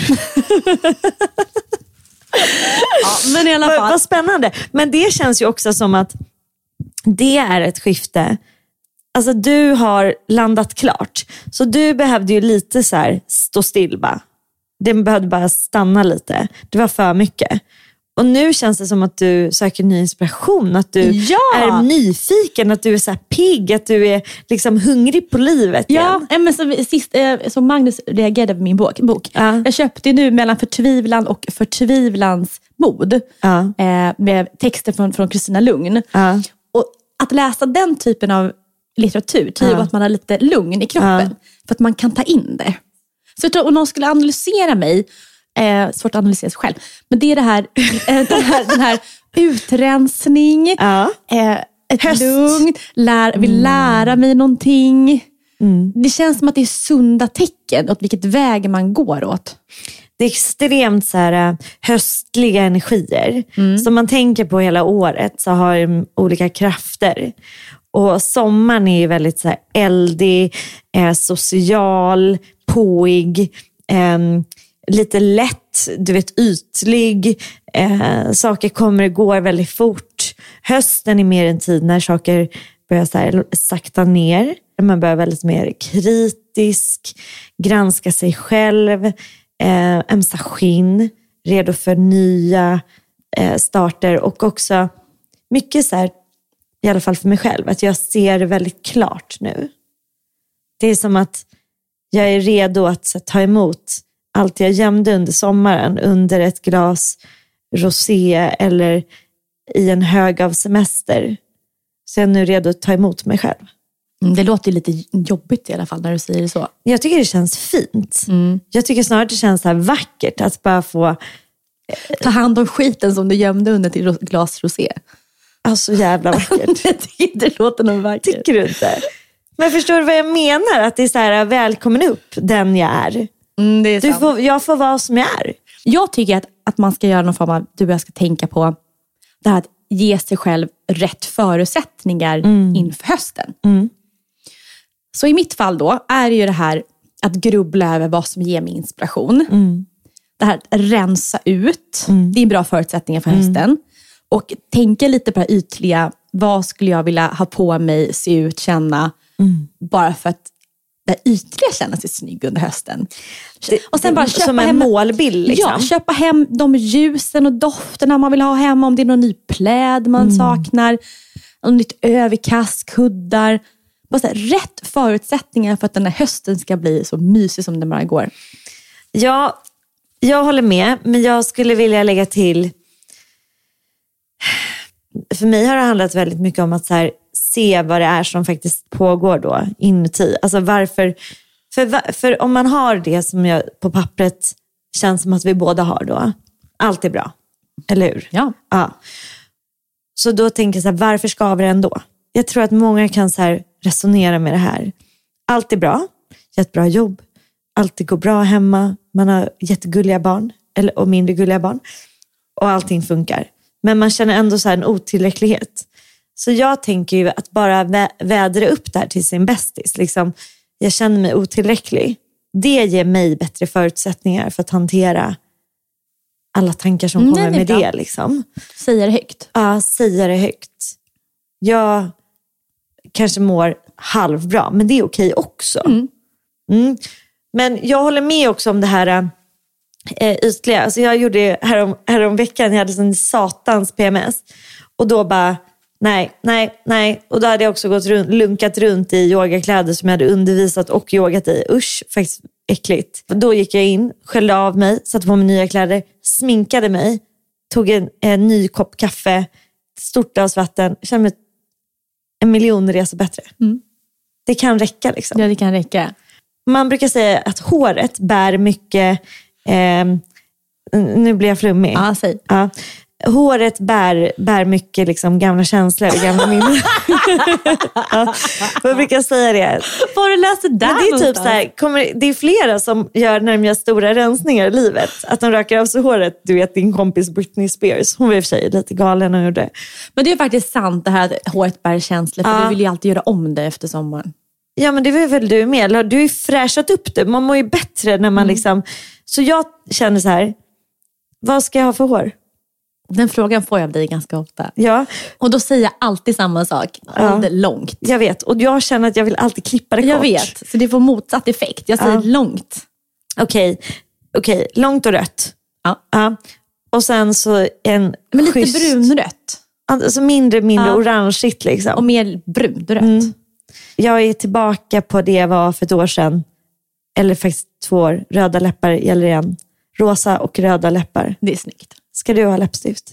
Men i alla fall. Vad spännande. Men det känns ju också som att det är ett skifte. Alltså du har landat klart. Så du behövde ju lite så här stå still bara. Det behövde bara stanna lite. Det var för mycket. Och nu känns det som att du söker ny inspiration. Att du är nyfiken. Att du är så här pigg. Att du är liksom hungrig på livet igen. Ja, men som Magnus reagerade på min bok. Jag köpte nu Mellan förtvivlan och förtvivlans mod. Med texter från Kristina Lugn. Och att läsa den typen av litteratur tyder att man har lite lugn i kroppen. För att man kan ta in det. Så jag tror, om någon skulle analysera mig, svårt att analysera sig själv, men det är det här, den här utrensning, ett lugn, vill lära mig någonting. Det känns som att det är sunda tecken åt vilket väg man går åt. Det är extremt så här, höstliga energier som man tänker på hela året, så har olika krafter. Och sommaren är ju väldigt så här eldig, social, påig, lite lätt, du vet, ytlig. Saker kommer och går väldigt fort. Hösten är mer en tid när saker börjar så här sakta ner. Man börjar väldigt mer kritisk, granska sig själv, ömsa skinn, redo för nya starter. Och också mycket så här, i alla fall för mig själv, att jag ser det väldigt klart nu. Det är som att jag är redo att så, ta emot allt jag gömde under sommaren, under ett glas rosé eller i en hög av semester. Så jag är nu redo att ta emot mig själv. Det låter lite jobbigt i alla fall när du säger det så. Jag tycker det känns fint. Jag tycker snarare det känns så här vackert att bara få ta hand om skiten som du gömde under till glas rosé. Alltså jävla vackert. Jag tycker det låter nog vackert. Tycker du inte? Men förstår du vad jag menar? Att det är så här, välkommen upp den jag är. Det är sant. Jag får vara som jag är. Jag tycker att man ska göra någon form av, du och jag ska tänka på det här att ge sig själv rätt förutsättningar inför hösten. Så i mitt fall då är det ju det här att grubbla över vad som ger mig inspiration. Det här att rensa ut. Det är bra förutsättningar för hösten. Och tänka lite på det här ytliga. Vad skulle jag vilja ha på mig, se ut, känna. Bara för att det ytliga känner sig snygg under hösten. Och sen bara köpa som en hem, målbild liksom. Ja, köpa hem de ljusen och dofterna man vill ha hemma. Om det är någon ny pläd man saknar. Något nytt överkast, kuddar. Bara så här, rätt förutsättningar för att den här hösten ska bli så mysig som den bara går. Ja, jag håller med. Men jag skulle vilja lägga till. För mig har det handlat väldigt mycket om att så här, se vad det är som faktiskt pågår då inuti. Alltså varför. För om man har det som jag på pappret känns som att vi båda har då. Allt är bra. Eller hur? Ja. Så då tänker jag så här, varför skaver det ändå? Jag tror att många kan så här resonera med det här. Allt är bra. Jag har ett bra jobb. Allt går bra hemma. Man har jättegulliga barn. Och mindre gulliga barn. Och allting funkar. Men man känner ändå så här en otillräcklighet. Så jag tänker ju att bara vädra upp det här till sin bästis. Liksom, jag känner mig otillräcklig. Det ger mig bättre förutsättningar för att hantera alla tankar som kommer med det. Liksom. Säga det högt. Ja, säga det högt. Jag kanske mår halvbra, men det är okej också. Men jag håller med också om det här ytliga. Alltså jag gjorde härom veckan, jag hade sån satans PMS. Och då bara, nej. Och då hade jag också lunkat runt i yogakläder som jag hade undervisat och yogat i. Usch, faktiskt äckligt. Då gick jag in, sköljde av mig, satte på mig nya kläder, sminkade mig, tog en ny kopp kaffe, stort glas vatten, kände mig 1 miljon resor bättre. Det kan räcka liksom. Ja, det kan räcka. Man brukar säga att håret bär mycket... nu blir jag flummig. Ja, säg. Ja. Håret bär mycket liksom gamla känslor och gamla minnen. Ja, man brukar säga det. Var du läser där? Men det är typ så här, det är flera som gör när de gör stora rensningar i livet. Att de röker av sig håret. Du vet, din kompis Britney Spears. Hon var i och för sig lite galen och gjorde. Men det är faktiskt sant det här att håret bär känslor. För du vill ju alltid göra om det efter sommaren. Ja, men det var väl du med. Du har ju fräschat upp det. Man mår ju bättre när man liksom... Så jag känner så här, vad ska jag ha för hår? Den frågan får jag av dig ganska ofta. Ja. Och då säger jag alltid samma sak. Håll det långt. Jag vet. Och jag känner att jag vill alltid klippa det kort. Jag vet. Så det får motsatt effekt. Jag säger långt. Okej. Långt och rött. Ja. Och sen så en men lite brunrött. Alltså mindre orangeigt liksom. Och mer brunrött. Jag är tillbaka på det jag var för ett år sedan. Eller faktiskt 2 år. Röda läppar gäller igen. Rosa och röda läppar. Det är snyggt. Ska du ha läppstift?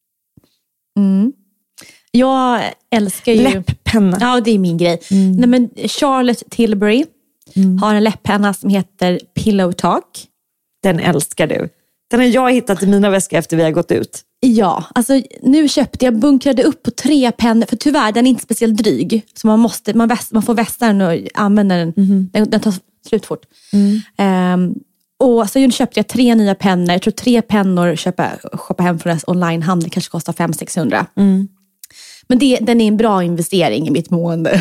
Jag älskar ju... Läpppenna. Ja, det är min grej. Nej, men Charlotte Tilbury har en läpppenna som heter Pillow Talk. Den älskar du. Den har jag hittat i mina väskor efter vi har gått ut. Ja, alltså nu bunkrade upp på 3 pennor. För tyvärr, den är inte speciellt dryg. Så man får vässa den och använda den. Den tar slut fort. Och så köpte jag 3 nya pennor. Jag tror 3 pennor shoppa hem från onlinehandel kanske kostar 500-600. Men den är en bra investering i mitt mående.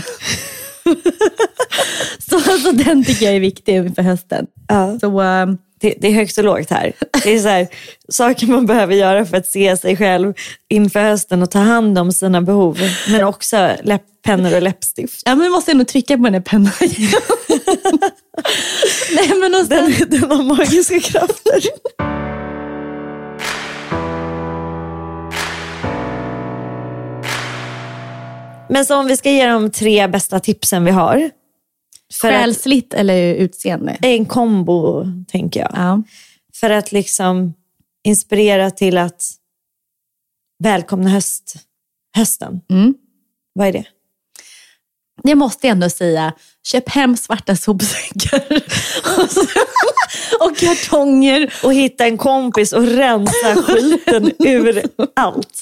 så den tycker jag är viktig inför hösten. Ja. Så, det är högst och lågt här. Det är så här, saker man behöver göra för att se sig själv inför hösten och ta hand om sina behov. Men också pennor och läppstift. Ja, men vi måste ändå trycka på den här pennan. Nej, men den har magiska krafter. Men så om vi ska ge de 3 bästa tipsen vi har. Själsligt eller utseende? En kombo, tänker jag. Ja. För att liksom inspirera till att välkomna hösten. Vad är det? Jag måste ändå säga, köp hem svarta sopsäckar och kartonger. Och hitta en kompis och rensa skiten ur allt.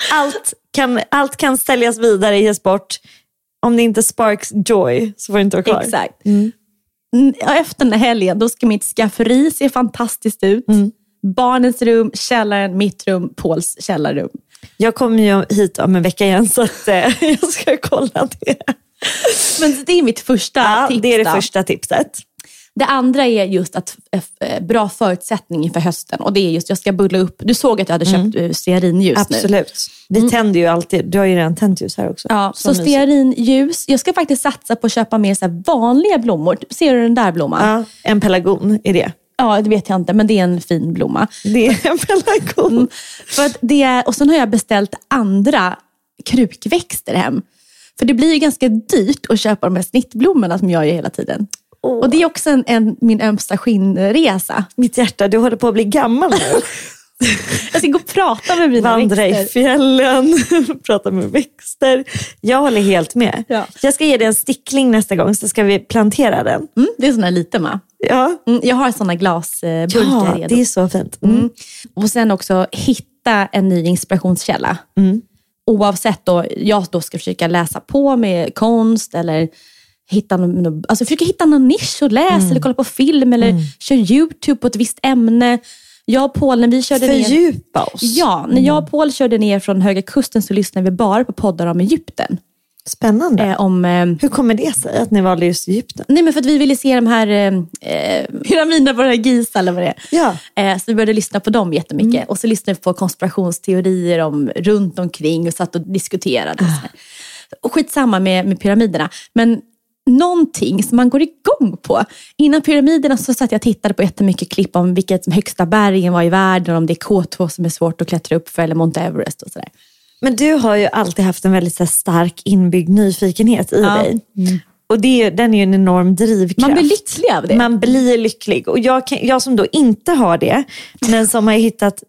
Allt kan säljas vidare, ges bort. Om det inte sparks joy så får det inte vara kvar. Exakt. Efter den här helgen, då ska mitt skafferi se fantastiskt ut. Barnens rum, källaren, mitt rum, Pauls källarrum. Jag kommer ju hit om en vecka igen så att jag ska kolla det. Men det är mitt första tips. Det är det första tipset. Det andra är just att bra förutsättning inför hösten. Och det är just, jag ska bulla upp. Du såg att jag hade köpt stearinljus nu. Absolut. Vi tänder ju alltid. Du har ju redan tänt ljus här också. Ja, så stearinljus. Jag ska faktiskt satsa på att köpa mer så här vanliga blommor. Ser du den där blomman? Ja, en pelargon är det. Ja, det vet jag inte, men det är en fin blomma. Det är en pelargon. För att och sen har jag beställt andra krukväxter hem. För det blir ju ganska dyrt att köpa de här snittblommorna som jag gör hela tiden. Och det är också min ömsta skinnresa. Mitt hjärta, du håller på att bli gammal nu. Jag ska gå och prata med mina Vandra växter. i fjällen, prata med växter. Jag håller helt med. Ja. Jag ska ge dig en stickling nästa gång, så ska vi plantera den. Det är sån här liten, va? Ja. Jag har såna glasburkar redo. Det är så fint. Och sen också hitta en ny inspirationskälla. Oavsett då, jag då ska försöka läsa på med konst eller försöka hitta någon nisch och läsa eller kolla på film eller köra YouTube på ett visst ämne. Jag och Paul, när vi körde fördjupa oss. Ja, när jag och Paul körde ner från Höga Kusten så lyssnade vi bara på poddar om Egypten. Spännande. Hur kommer det sig att ni valde just Egypten? Nej, men för att vi ville se de här pyramiderna på Giza eller vad det är. Ja. Så vi började lyssna på dem jättemycket. Och så lyssnade vi på konspirationsteorier runt omkring och satt och diskuterade. Och skitsamma med pyramiderna. Men någonting som man går igång på. Innan pyramiderna så satt jag och tittade på jättemycket klipp om vilket som högsta bergen var i världen. Om det är K2 som är svårt att klättra upp för eller Mount Everest och sådär. Men du har ju alltid haft en väldigt så här, stark inbyggd nyfikenhet i dig. Och den är ju en enorm drivkraft. Man blir lycklig av det. Man blir lycklig. Och jag som då inte har det, men som har hittat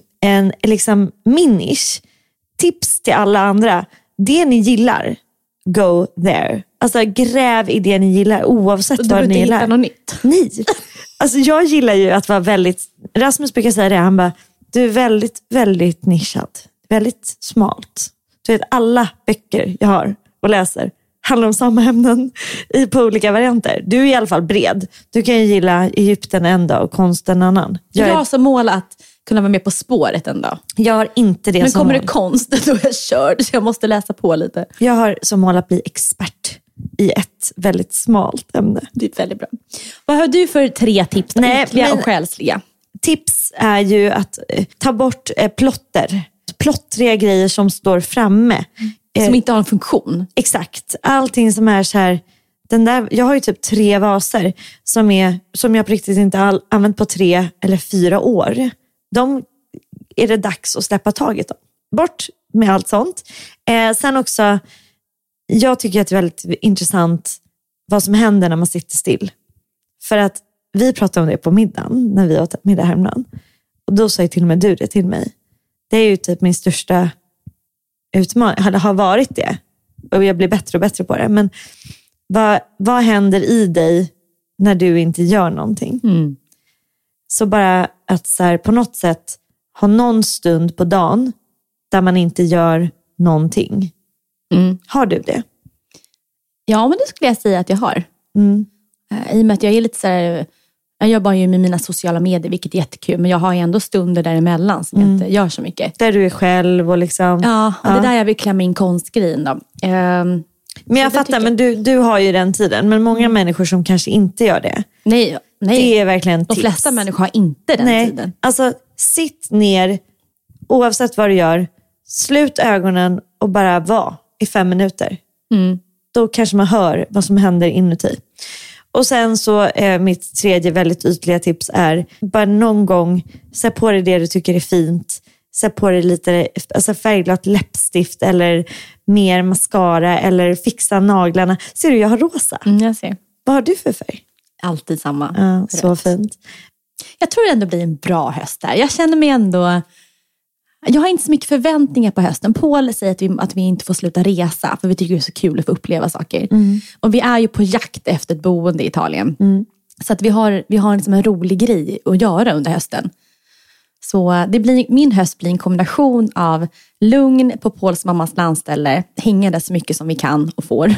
en min nisch. Tips till alla andra. Det ni gillar, go there. Alltså gräv i det ni gillar oavsett vad ni gillar. Hitta något nytt. Nej. Alltså jag gillar ju att vara väldigt... Rasmus brukar säga det. Han bara, du är väldigt, väldigt nischad. Väldigt smalt. Du vet, alla böcker jag har och läser handlar om samma ämnen på olika varianter. Du är i alla fall bred. Du kan ju gilla Egypten en dag och konsten en annan. Jag har som mål att kunna vara med På spåret en dag. Jag har inte det men som kommer mål. det konst, då är jag körd. Så jag måste läsa på lite. Jag har som mål att bli expert i ett väldigt smalt ämne. Det är väldigt bra. Vad har du för 3 tips? Ytliga och själsliga. Tips är ju att ta bort plotter. Plottriga grejer som står framme. Som inte har en funktion. Exakt. Allting som är så här... jag har ju typ 3 vaser som jag på riktigt inte har använt på 3 eller 4 år. De är det dags att släppa taget om. Bort med allt sånt. Sen också, jag tycker att det är väldigt intressant vad som händer när man sitter still. För att vi pratade om det på middagen, när vi åt middag häromdagen. Och då sa ju till och med du det till mig. Det är ju typ min största utmaning, eller har varit det. Och jag blir bättre och bättre på det. Men vad händer i dig när du inte gör någonting? Så bara att så här, på något sätt ha någon stund på dagen där man inte gör någonting. Har du det? Ja, men det skulle jag säga att jag har. I och med att jag är lite så här... Jag jobbar ju med mina sociala medier, vilket är jättekul. Men jag har ju ändå stunder däremellan som jag inte gör så mycket. Där du är själv och liksom... Ja, och det där jag vill klämma in konstgrejen då. Men jag fattar, men du har ju den tiden. Men många människor som kanske inte gör det. Nej. Det är verkligen de tips. flesta människor har inte den tiden. Alltså, sitt ner, oavsett vad du gör. Slut ögonen och bara var i 5 minuter. Då kanske man hör vad som händer inuti. Och sen så mitt 3:e väldigt ytliga tips är bara någon gång sätt på dig det du tycker är fint. sätt på dig lite alltså färgglatt läppstift eller mer mascara eller fixa naglarna. Ser du, jag har rosa. Jag ser. Vad har du för färg? Alltid samma. Ja, så fint. Jag tror det ändå blir en bra höst där. Jag känner mig ändå... Jag har inte så mycket förväntningar på hösten. Paul säger att vi inte får sluta resa. För vi tycker det är så kul att få uppleva saker. Och vi är ju på jakt efter ett boende i Italien. Så att vi har liksom en rolig grej att göra under hösten. Så min höst blir en kombination av lugn på Pauls mammas landställe. Hänga där så mycket som vi kan och får.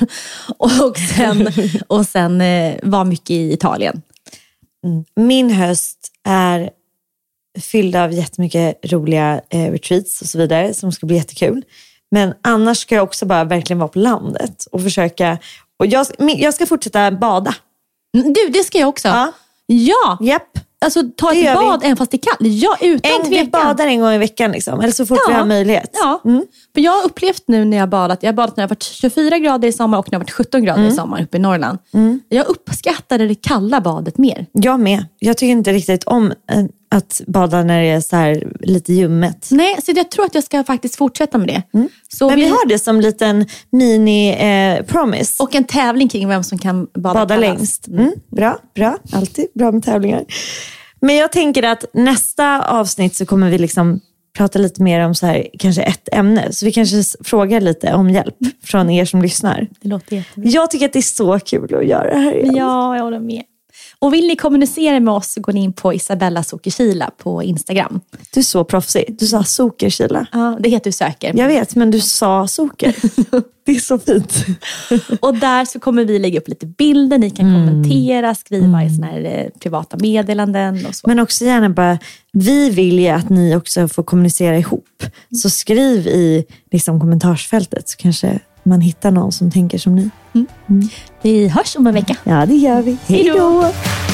och sen vara mycket i Italien. Min höst är fylld av jättemycket roliga retreats och så vidare som ska bli jättekul. Men annars ska jag också bara verkligen vara på landet och försöka. Och jag ska fortsätta bada. Du, det ska jag också. Ja. Japp. Alltså ta ett bad även fast det är kallt. Ja, utan tvekan. Vi badar en gång i veckan liksom. Eller så fort vi har möjlighet. Ja, för jag har upplevt nu när jag har badat. Jag har badat när det har varit 24 grader i sommar och när det har varit 17 grader i sommar uppe i Norrland. Jag uppskattade det kalla badet mer. Jag med. Jag tycker inte riktigt om att bada när det är så här lite ljummet. Nej, så jag tror att jag ska faktiskt fortsätta med det. Så men vi har det som liten mini-promise. Och en tävling kring vem som kan bada längst. Bra. Alltid bra med tävlingar. Men jag tänker att nästa avsnitt så kommer vi liksom prata lite mer om så här, kanske ett ämne. Så vi kanske frågar lite om hjälp från er som lyssnar. Det låter jättebra. Jag tycker att det är så kul att göra det här igen. Ja, jag håller med. Och vill ni kommunicera med oss så går ni in på Isabella Sokerkila på Instagram. Du är så proffsig. Du sa Sokerkila. Ja, det heter du söker. Jag vet, men du sa Soker. Det är så fint. Och där så kommer vi lägga upp lite bilder. Ni kan kommentera, skriva i såna här privata meddelanden och så. Men också gärna bara, vi vill ju att ni också får kommunicera ihop. Så skriv i liksom kommentarsfältet så kanske man hittar någon som tänker som ni. Vi hörs om en vecka. Ja, det gör vi. Hej då!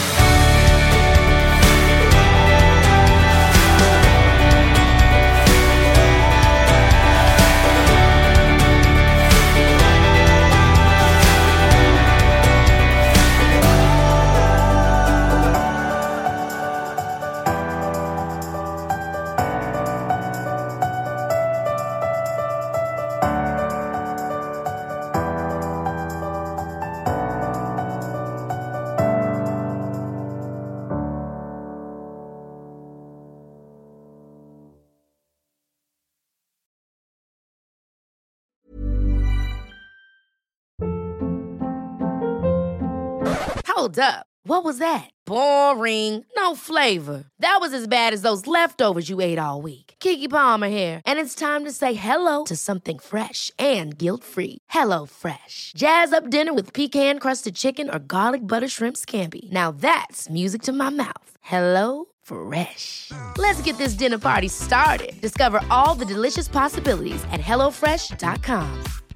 Hold up. What was that? Boring. No flavor. That was as bad as those leftovers you ate all week. Keke Palmer here, and it's time to say hello to something fresh and guilt-free. Hello Fresh. Jazz up dinner with pecan-crusted chicken or garlic butter shrimp scampi. Now that's music to my mouth. Hello Fresh. Let's get this dinner party started. Discover all the delicious possibilities at hellofresh.com.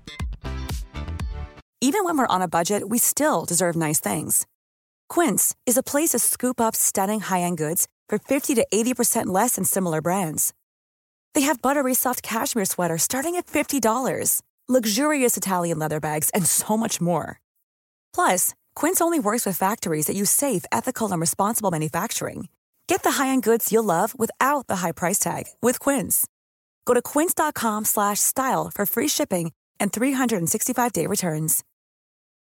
Even when we're on a budget, we still deserve nice things. Quince is a place to scoop up stunning high-end goods for 50 to 80% less than similar brands. They have buttery soft cashmere sweaters starting at $50, luxurious Italian leather bags, and so much more. Plus, Quince only works with factories that use safe, ethical, and responsible manufacturing. Get the high-end goods you'll love without the high price tag with Quince. Go to quince.com/style for free shipping and 365-day returns.